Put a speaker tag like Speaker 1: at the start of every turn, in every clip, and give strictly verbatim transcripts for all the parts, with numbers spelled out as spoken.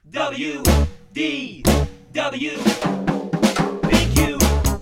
Speaker 1: W D W Big Q.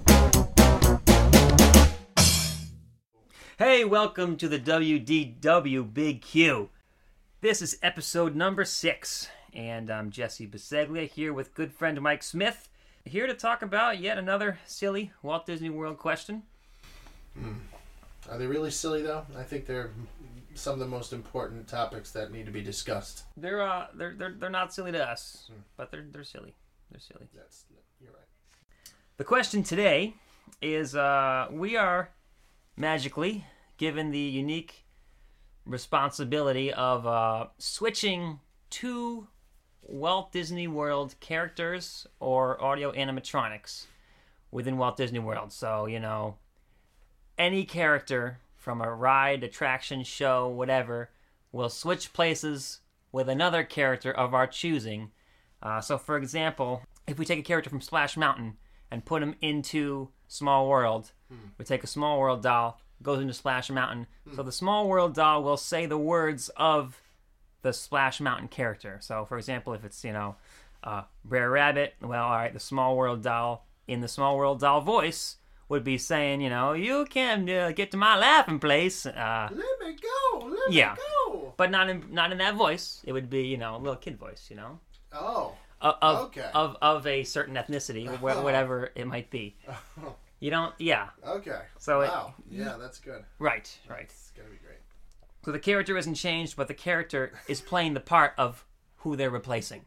Speaker 1: Hey, welcome to the W D W Big Q. This is episode number six, and I'm Jesse Biseglia here with good friend Mike Smith, here to talk about yet another silly Walt Disney World question.
Speaker 2: Mm. Are they really silly, though? I think they're some of the most important topics that need to be discussed.
Speaker 1: They're uh, they're they're they're not silly to us, mm. but they're they're silly. They're silly.
Speaker 2: That's you're right.
Speaker 1: The question today is: uh, we are magically given the unique responsibility of uh, switching two Walt Disney World characters or audio animatronics within Walt Disney World. So you know, any character from a ride, attraction, show, whatever, will switch places with another character of our choosing. Uh, so, for example, if we take a character from Splash Mountain and put him into Small World, hmm. we take a Small World doll, goes into Splash Mountain. Hmm. So the Small World doll will say the words of the Splash Mountain character. So, for example, if it's, you know, uh, Brer Rabbit, well, all right, the Small World doll in the Small World doll voice would be saying, you know, you can uh, get to my laughing place. Uh,
Speaker 2: let me go, let
Speaker 1: yeah.
Speaker 2: me go.
Speaker 1: But not in not in that voice. It would be, you know, a little kid voice, you know.
Speaker 2: Oh.
Speaker 1: Of of
Speaker 2: okay.
Speaker 1: of, of a certain ethnicity, oh. whatever it might be.
Speaker 2: Oh.
Speaker 1: You don't, yeah.
Speaker 2: Okay.
Speaker 1: So
Speaker 2: wow.
Speaker 1: It,
Speaker 2: yeah, that's good.
Speaker 1: Right, right.
Speaker 2: It's gonna be great.
Speaker 1: So the character isn't changed, but the character is playing the part of who they're replacing,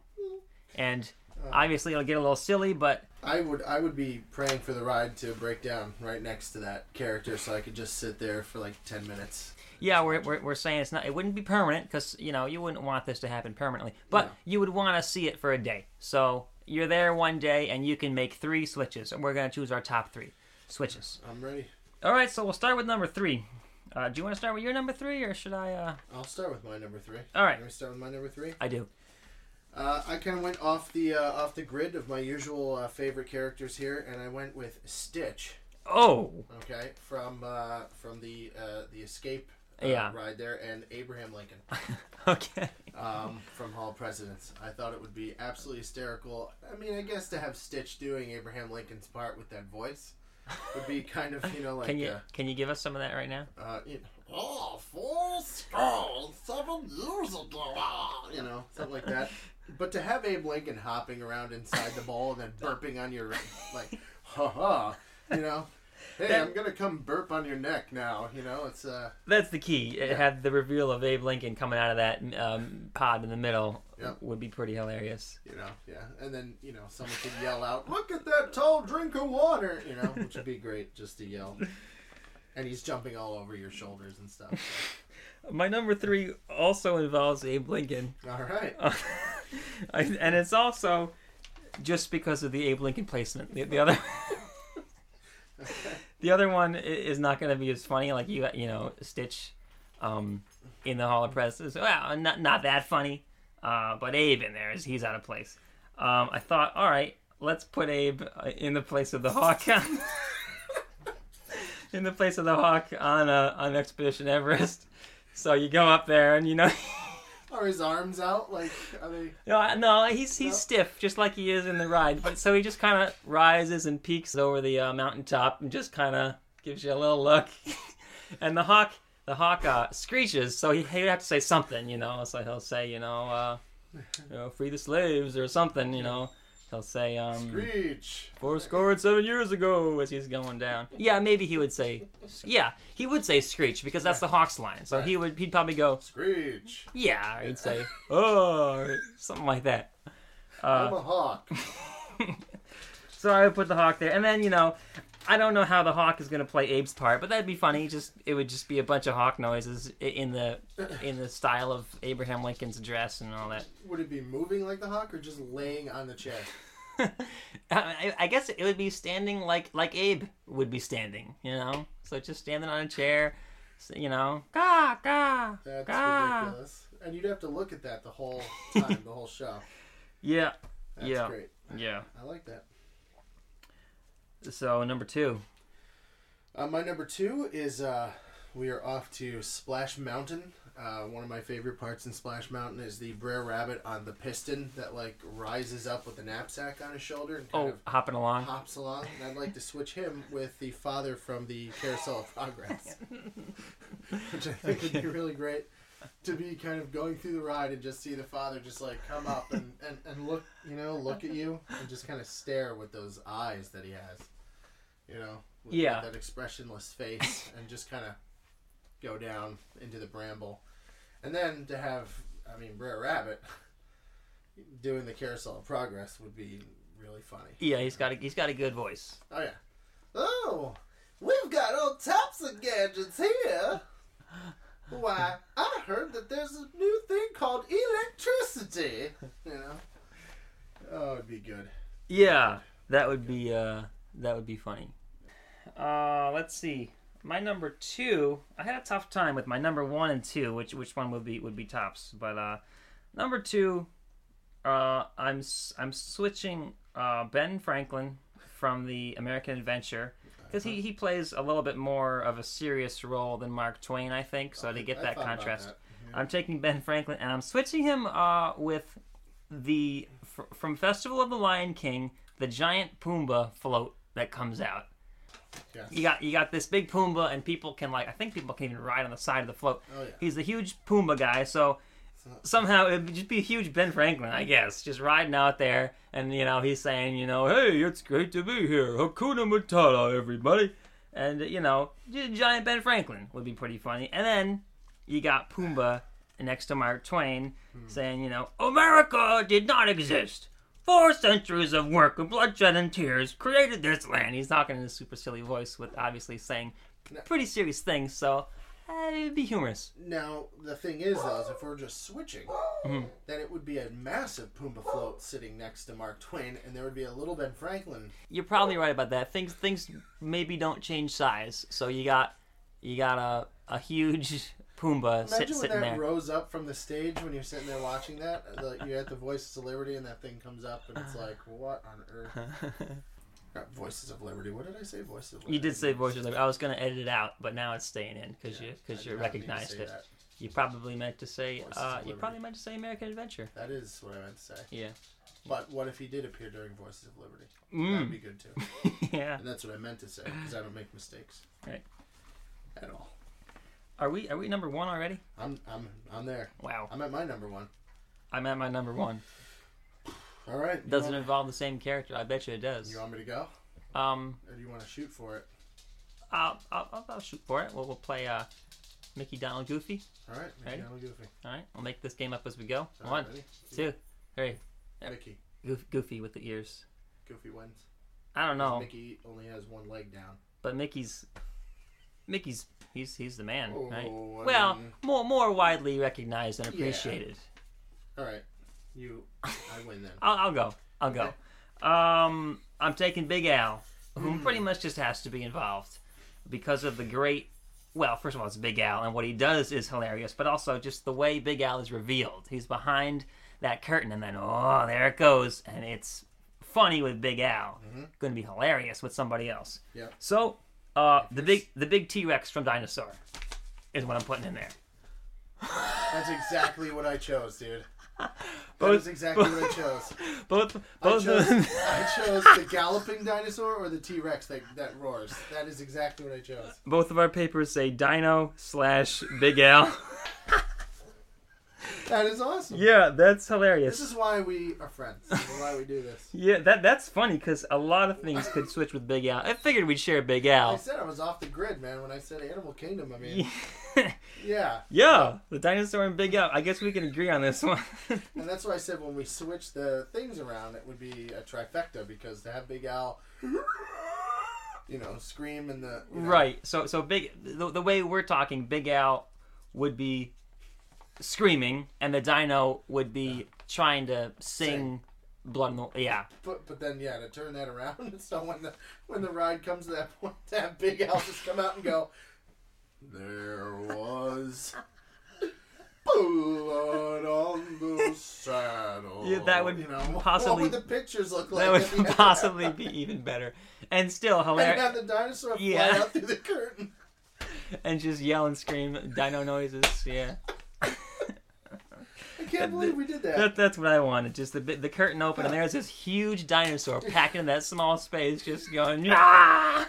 Speaker 1: and oh. obviously it'll get a little silly, but.
Speaker 2: I would I would be praying for the ride to break down right next to that character so I could just sit there for like ten minutes.
Speaker 1: Yeah, we're we're, we're saying it's not. It wouldn't be permanent because you know you wouldn't want this to happen permanently, but no. you would want to see it for a day. So you're there one day and you can make three switches, and we're gonna choose our top three switches.
Speaker 2: I'm ready.
Speaker 1: All right, so we'll start with number three. Uh, do you want to start with your number three, or should I? Uh...
Speaker 2: I'll start with my number three.
Speaker 1: All right.
Speaker 2: Can we start with my number three?
Speaker 1: I do.
Speaker 2: Uh, I kind of went off the uh, off the grid of my usual uh, favorite characters here, and I went with Stitch.
Speaker 1: Oh.
Speaker 2: Okay, from uh, from the uh, the Escape uh,
Speaker 1: yeah.
Speaker 2: ride there, and Abraham Lincoln.
Speaker 1: Okay.
Speaker 2: Um, from Hall of Presidents. I thought it would be absolutely hysterical. I mean, I guess to have Stitch doing Abraham Lincoln's part with that voice would be kind of, you know, like.
Speaker 1: Can you
Speaker 2: uh,
Speaker 1: can you give us some of that right now?
Speaker 2: Uh, you know, oh, four score seven years ago, you know, something like that. But to have Abe Lincoln hopping around inside the bowl and then burping on your, like, ha ha, you know, hey, that, I'm gonna come burp on your neck now, you know, it's uh.
Speaker 1: That's the key. It
Speaker 2: yeah.
Speaker 1: had the reveal of Abe Lincoln coming out of that um, pod in the middle.
Speaker 2: Yep.
Speaker 1: Would be pretty hilarious.
Speaker 2: You know, yeah, and then you know someone could yell out, "Look at that tall drink of water," you know, which would be great just to yell. And he's jumping all over your shoulders and stuff. So.
Speaker 1: My number three also involves Abe Lincoln.
Speaker 2: All right.
Speaker 1: Uh, I, and it's also just because of the Abe Lincoln placement. The, the other,
Speaker 2: okay.
Speaker 1: the other one is not going to be as funny. Like you, you know, Stitch, um, in the Hall of Presidents. Well, not not that funny. Uh, but Abe in there is he's out of place. Um, I thought, all right, let's put Abe in the place of the Hawk. in the place of the Hawk on uh, on Expedition Everest. So you go up there and you know.
Speaker 2: Are his arms out? Like, are they...
Speaker 1: No, no, he's he's
Speaker 2: no?
Speaker 1: stiff, just like he is in the ride. But so he just kind of rises and peeks over the uh, mountaintop and just kind of gives you a little look. And the hawk, the hawk uh, screeches, so he he would have to say something, you know. So he'll say, you know, uh, you know, free the slaves or something, you know. He'll say, um,
Speaker 2: Screech.
Speaker 1: Four score and seven years ago as he's going down. Yeah, maybe he would say, yeah, he would say Screech because that's the Hawk's line. So right. he would, he'd probably go,
Speaker 2: Screech.
Speaker 1: Yeah, or he'd say, oh, or something like that.
Speaker 2: Uh, I'm a hawk.
Speaker 1: So I would put the Hawk there. And then, you know, I don't know how the Hawk is going to play Abe's part, but that'd be funny. Just It would just be a bunch of Hawk noises in the in the style of Abraham Lincoln's address and all that.
Speaker 2: Would it be moving like the Hawk or just laying on the chair?
Speaker 1: I, I guess it would be standing like like Abe would be standing, you know? So just standing on a chair, you know, ga, ga,
Speaker 2: That's
Speaker 1: ga.
Speaker 2: ridiculous. And you'd have to look at that the whole time, the whole show.
Speaker 1: Yeah.
Speaker 2: That's
Speaker 1: yeah.
Speaker 2: great.
Speaker 1: Yeah.
Speaker 2: I like that.
Speaker 1: So, number two.
Speaker 2: Uh, my number two is uh, we are off to Splash Mountain Uh, one of my favorite parts in Splash Mountain is the Brer Rabbit on the piston that like rises up with the knapsack on his shoulder and kind
Speaker 1: Oh,
Speaker 2: of
Speaker 1: hopping along.
Speaker 2: hops along. And I'd like to switch him with the father from the Carousel of Progress, which I think would be really great. To be kind of going through the ride and just see the father just like come up and, and, and look, you know, look at you and just kind of stare with those eyes that he has, you know, with
Speaker 1: Yeah.
Speaker 2: that expressionless face and just kind of go down into the bramble. And then to have, I mean, Brer Rabbit doing the Carousel of Progress would be really funny.
Speaker 1: Yeah, he's got a, he's got a good voice.
Speaker 2: Oh, yeah. Oh, we've got all types of gadgets here. Why, I heard that there's a new thing called electricity. You know? Oh, it'd be good.
Speaker 1: Yeah, that would be uh, that would be funny. Uh, let's see. My number two, I had a tough time with my number one and two, which which one would be would be tops. But uh, number two, uh, I'm s- I'm switching uh, Ben Franklin from the American Adventure. Because he, he plays a little bit more of a serious role than Mark Twain, I think. So to get
Speaker 2: I
Speaker 1: that
Speaker 2: thought about
Speaker 1: contrast,
Speaker 2: that. Yeah.
Speaker 1: I'm taking Ben Franklin and I'm switching him uh, with the f- from Festival of the Lion King, the giant Pumbaa float that comes out.
Speaker 2: Yes.
Speaker 1: You got you got this big Pumbaa, and people can like I think people can even ride on the side of the float.
Speaker 2: Oh, yeah.
Speaker 1: He's a huge Pumbaa guy, so somehow it would just be a huge Ben Franklin, I guess, just riding out there, and you know he's saying, you know, hey, it's great to be here, Hakuna Matata, everybody, and you know, gi- giant Ben Franklin would be pretty funny, and then you got Pumbaa next to Mark Twain saying, you know, America did not exist. Four centuries of work of bloodshed and tears created this land. He's talking in a super silly voice with obviously saying pretty serious things, so uh, it'd be humorous.
Speaker 2: Now, the thing is, though, is if we're just switching,
Speaker 1: Mm-hmm.
Speaker 2: then it would be a massive Pumbaa float sitting next to Mark Twain, and there would be a little Ben Franklin.
Speaker 1: You're probably right about that. Things things maybe don't change size, so you got you got a a huge Pumbaa sit,
Speaker 2: Imagine when
Speaker 1: sitting
Speaker 2: that
Speaker 1: there.
Speaker 2: rose up from the stage when you're sitting there watching that. Like, you're at the Voices of Liberty, and that thing comes up, and it's like, what on earth? Not Voices of Liberty. What did I say? Voices of Liberty.
Speaker 1: You did say Voices of Liberty. I was going to edit it out, but now it's staying in because
Speaker 2: Yeah,
Speaker 1: you because
Speaker 2: I
Speaker 1: you
Speaker 2: did not mean to
Speaker 1: recognized
Speaker 2: say
Speaker 1: it.
Speaker 2: that.
Speaker 1: You probably meant to say
Speaker 2: Voices
Speaker 1: uh,
Speaker 2: of
Speaker 1: you
Speaker 2: Liberty.
Speaker 1: probably meant to say American Adventure.
Speaker 2: That is what I meant to say.
Speaker 1: Yeah.
Speaker 2: But what if he did appear during Voices of Liberty?
Speaker 1: Mm.
Speaker 2: That would be good too.
Speaker 1: Yeah.
Speaker 2: And that's what I meant to say because I don't make mistakes.
Speaker 1: Right.
Speaker 2: At all.
Speaker 1: Are we are we number one already?
Speaker 2: I'm I'm I'm there.
Speaker 1: Wow.
Speaker 2: I'm at my number one.
Speaker 1: I'm at my number one.
Speaker 2: All right. you
Speaker 1: Does it
Speaker 2: want,
Speaker 1: involve the same character? I bet you it does.
Speaker 2: You want me to go,
Speaker 1: Um,
Speaker 2: or do you want to shoot for it?
Speaker 1: I'll I'll, I'll, I'll shoot for it. We'll we'll play uh, Mickey, Donald, Goofy.
Speaker 2: All right. Mickey,
Speaker 1: Ready?
Speaker 2: Donald, Goofy.
Speaker 1: All right. We'll make this game up as we go.
Speaker 2: All
Speaker 1: One,
Speaker 2: right, ready?
Speaker 1: two, three.
Speaker 2: Mickey.
Speaker 1: Goof, Goofy with the ears.
Speaker 2: Goofy wins.
Speaker 1: I don't know,
Speaker 2: Mickey only has one leg down.
Speaker 1: but Mickey's Mickey's he's he's the man,
Speaker 2: Oh,
Speaker 1: right?
Speaker 2: I
Speaker 1: Well,
Speaker 2: mean-
Speaker 1: more more widely recognized and
Speaker 2: Yeah.
Speaker 1: appreciated.
Speaker 2: All right. You. I win then.
Speaker 1: I'll, I'll go. I'll go. Um, I'm taking Big Al, who
Speaker 2: Hmm.
Speaker 1: pretty much just has to be involved because of the great. Well, first of all, it's Big Al, and what he does is hilarious, but also just the way Big Al is revealed. He's behind that curtain, and then oh, there it goes, and it's funny with Big Al.
Speaker 2: Mm-hmm.
Speaker 1: Going to be hilarious with somebody else.
Speaker 2: Yep.
Speaker 1: So, uh, the big the big T Rex from Dinosaur is what I'm putting in there.
Speaker 2: That's exactly what I chose, dude. That
Speaker 1: Both-
Speaker 2: is exactly what I chose.
Speaker 1: Both
Speaker 2: I
Speaker 1: both
Speaker 2: chose,
Speaker 1: of
Speaker 2: I chose the galloping dinosaur or the T Rex that, that roars. That is exactly what I chose.
Speaker 1: both of our papers say Dino slash Big Al.
Speaker 2: That is awesome.
Speaker 1: Yeah, that's hilarious.
Speaker 2: This is why we are friends. This is why we do this.
Speaker 1: Yeah, that that's funny because a lot of things could switch with Big Al. I figured we'd share Big
Speaker 2: I
Speaker 1: Al.
Speaker 2: said I was off the grid, man. When I said Animal Kingdom, I mean, yeah.
Speaker 1: Yeah, the dinosaur and Big Al. I guess we can agree on this one.
Speaker 2: And that's why I said when we switch the things around, it would be a trifecta because to have Big Al, you know, scream in the you know,
Speaker 1: Right. So so big the, the way we're talking, Big Al would be screaming, and the Dino would be trying to sing,
Speaker 2: Sing.
Speaker 1: blood. In the, yeah.
Speaker 2: But but then yeah, to turn that around, so when the when the ride comes to that point, to have Big Al just come out and go, there was blood on the saddle.
Speaker 1: Yeah, that would
Speaker 2: you know
Speaker 1: possibly-
Speaker 2: what would the pictures look like?
Speaker 1: That would
Speaker 2: at the end?
Speaker 1: possibly be even better, and still
Speaker 2: And
Speaker 1: hilarious.
Speaker 2: have the dinosaur fly
Speaker 1: Yeah.
Speaker 2: out through the curtain.
Speaker 1: And just yell and scream dino noises. Yeah.
Speaker 2: I can't believe we did that.
Speaker 1: that that's what I wanted. Just the the curtain open, and there's this huge dinosaur packed in that small space, just going. Ah!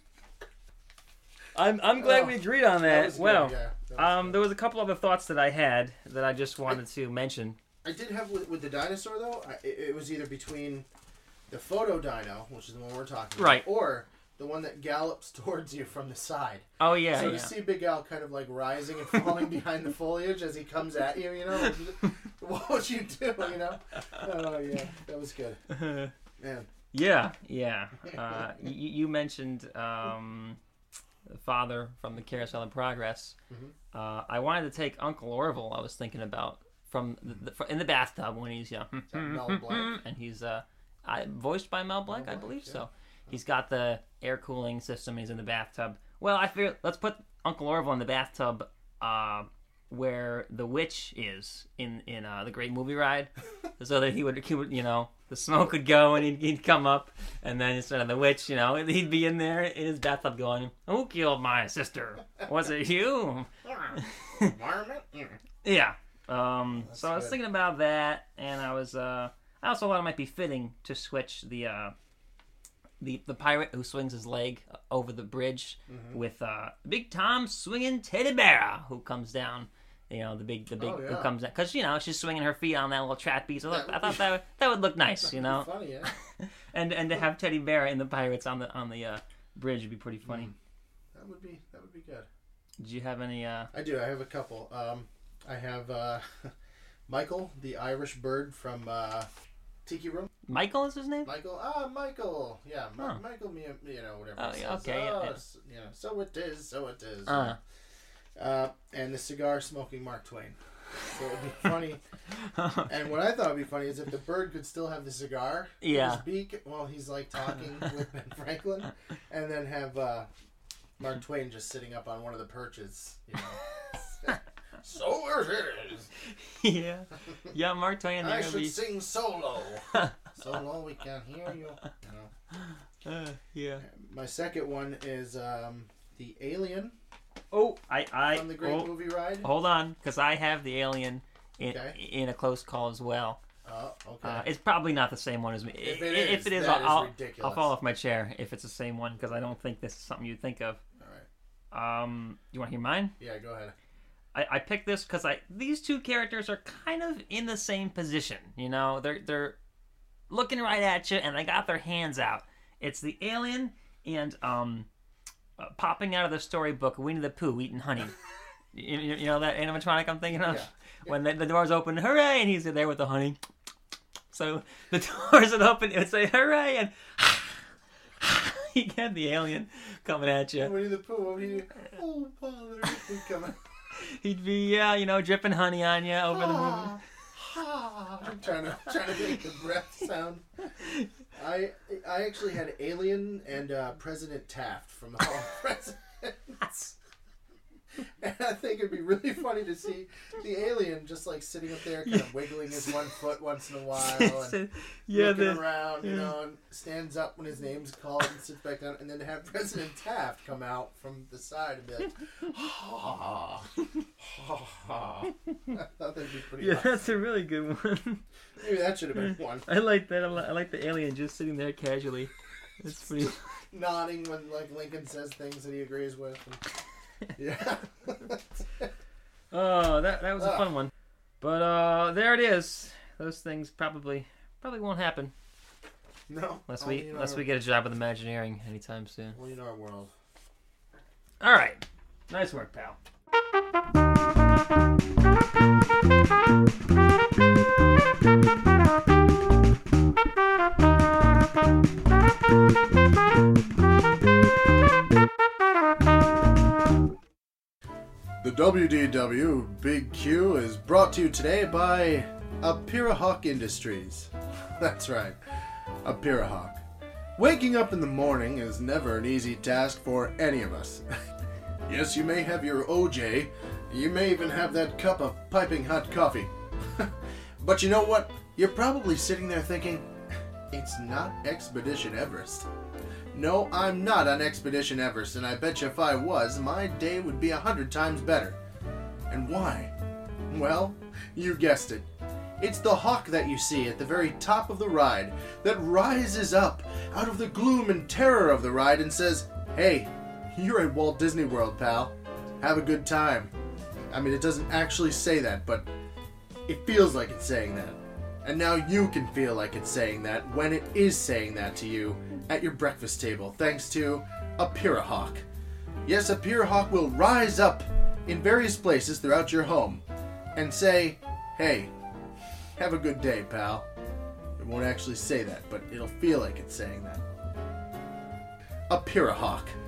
Speaker 1: I'm I'm glad
Speaker 2: Oh,
Speaker 1: we agreed on that.
Speaker 2: that was good,
Speaker 1: well,
Speaker 2: yeah, that was
Speaker 1: um,
Speaker 2: good.
Speaker 1: there was a couple other thoughts that I had that I just wanted to mention.
Speaker 2: I did have with, with the dinosaur though. I, it, it was either between the photo dino, which is the one we're talking
Speaker 1: Right.
Speaker 2: about, or the one that gallops towards you from the side.
Speaker 1: Oh yeah,
Speaker 2: so
Speaker 1: yeah.
Speaker 2: to see Big Al kind of like rising and falling behind the foliage as he comes at you, you know, what would you do? You know? Oh yeah, that was good, man.
Speaker 1: Yeah, yeah. Uh, you, you mentioned um, the father from the Carousel of Progress.
Speaker 2: Mm-hmm.
Speaker 1: Uh, I wanted to take Uncle Orville. I was thinking about from the, the, in the bathtub when he's young,
Speaker 2: Mel Blanc?
Speaker 1: and he's uh, I, voiced by Mel Blanc,
Speaker 2: Mel
Speaker 1: I
Speaker 2: Blanc,
Speaker 1: believe.
Speaker 2: yeah.
Speaker 1: So he's got the air cooling system. He's in the bathtub. Well, I figured let's put Uncle Orville in the bathtub. Uh, where the witch is in in uh, the Great Movie Ride, so that he would, he would, you know, the smoke would go and he'd, he'd come up, and then instead of the witch, you know, he'd be in there in his bathtub going, "Who killed my sister? Was it you?"
Speaker 2: Environment? Yeah.
Speaker 1: Yeah. Um.
Speaker 2: That's
Speaker 1: So I was
Speaker 2: good.
Speaker 1: thinking about that, and I was uh. I also thought it might be fitting to switch the uh. The, the pirate who swings his leg over the bridge
Speaker 2: Mm-hmm.
Speaker 1: with uh, Big Tom swinging Teddy Bear who comes down, you know, the big the big
Speaker 2: Oh,
Speaker 1: who
Speaker 2: yeah.
Speaker 1: comes down because you know she's swinging her feet on that little trapeze. So look,
Speaker 2: That
Speaker 1: I
Speaker 2: would
Speaker 1: thought
Speaker 2: be-
Speaker 1: that would, that would look nice, you know,
Speaker 2: Funny, yeah.
Speaker 1: and and to have Teddy Bear and the pirates on the on the uh, bridge would be pretty funny.
Speaker 2: Mm. That would be that would be good.
Speaker 1: Did you have any? Uh...
Speaker 2: I do. I have a couple. Um, I have uh, Michael, the Irish bird from uh, Tiki Room.
Speaker 1: Michael is his name?
Speaker 2: Michael, ah, Michael, yeah, Mi-
Speaker 1: Huh.
Speaker 2: Michael, me, you know, whatever.
Speaker 1: Oh,
Speaker 2: he
Speaker 1: yeah,
Speaker 2: says.
Speaker 1: okay, yeah,
Speaker 2: Oh,
Speaker 1: yeah.
Speaker 2: s- you know, so it is, so it is.
Speaker 1: Uh.
Speaker 2: Uh, and the cigar smoking Mark Twain. So it would be funny. And what I thought would be funny is if the bird could still have the cigar
Speaker 1: Yeah.
Speaker 2: in his beak while he's like talking with Ben Franklin, and then have uh, Mark Twain just sitting up on one of the perches, you know. So it is.
Speaker 1: yeah, yeah. Mark Twain.
Speaker 2: I
Speaker 1: there
Speaker 2: should
Speaker 1: would be...
Speaker 2: sing solo. Solo, we can't hear you. you know.
Speaker 1: Uh, yeah.
Speaker 2: My second one is um, the Alien
Speaker 1: Oh, I I
Speaker 2: from the Great
Speaker 1: oh,
Speaker 2: Movie Ride.
Speaker 1: hold on, because I have the alien in
Speaker 2: Okay.
Speaker 1: in a close call as well.
Speaker 2: Oh, okay.
Speaker 1: Uh, it's probably not the same one as me.
Speaker 2: If it
Speaker 1: if
Speaker 2: is,
Speaker 1: it is,
Speaker 2: that
Speaker 1: I'll,
Speaker 2: is
Speaker 1: I'll,
Speaker 2: ridiculous.
Speaker 1: I'll fall off my chair if it's the same one because I don't think this is something you'd think of.
Speaker 2: All right.
Speaker 1: Um, you want to hear mine?
Speaker 2: Yeah, go ahead.
Speaker 1: I, I picked this because I these two characters are kind of in the same position. You know, they're they're looking right at you and they got their hands out. It's the alien and um, uh, popping out of the storybook Winnie the Pooh eating honey. you, you, you know that animatronic I'm thinking of?
Speaker 2: Yeah.
Speaker 1: When the, the doors open, hooray, and he's there with the honey. So the doors would open, it would say hooray, and you get the alien coming at you.
Speaker 2: Winnie the Pooh, what would he do? Oh, father. He'd come out.
Speaker 1: He'd be, yeah, you know, dripping honey on you over the movie.
Speaker 2: Ah, ah. I'm trying to trying to make the breath sound. I I actually had Alien and uh, President Taft from the Hall of Presidents. And I think it'd be really funny to see the alien just like sitting up there, kind of wiggling his one foot once in a while, and
Speaker 1: yeah,
Speaker 2: looking
Speaker 1: the,
Speaker 2: around, you
Speaker 1: yeah.
Speaker 2: know, and stands up when his name's called and sits back down, and then to have President Taft come out from the side and be like, ha, ha, ha. I thought that'd be pretty
Speaker 1: yeah,
Speaker 2: awesome.
Speaker 1: that's a really good one.
Speaker 2: Maybe that should have been one.
Speaker 1: I like that. I li- I like the alien just sitting there casually. It's pretty.
Speaker 2: Nodding when like Lincoln says things that he agrees with. And, yeah.
Speaker 1: Oh, that that was a
Speaker 2: Ah.
Speaker 1: fun one. But uh, there it is. Those things probably probably won't happen
Speaker 2: No.
Speaker 1: unless
Speaker 2: only
Speaker 1: we
Speaker 2: in
Speaker 1: unless
Speaker 2: our-
Speaker 1: we get a job with Imagineering anytime soon.
Speaker 2: only in our world.
Speaker 1: All right, nice work, pal.
Speaker 2: The W D W Big Q is brought to you today by Apirahawk Industries. That's right, Apirahawk. Waking up in the morning is never an easy task for any of us. Yes, you may have your O J, you may even have that cup of piping hot coffee. But you know what? You're probably sitting there thinking, it's not Expedition Everest. No, I'm not on Expedition Everest, and I bet you if I was, my day would be a hundred times better. And why? Well, you guessed it. It's the hawk that you see at the very top of the ride that rises up out of the gloom and terror of the ride and says, "Hey, you're at Walt Disney World, pal. Have a good time." I mean, it doesn't actually say that, but it feels like it's saying that. And now you can feel like it's saying that when it is saying that to you at your breakfast table, thanks to a Pirahawk. Yes, a Pirahawk will rise up in various places throughout your home and say, "Hey, have a good day, pal." It won't actually say that, but it'll feel like it's saying that. A Pirahawk.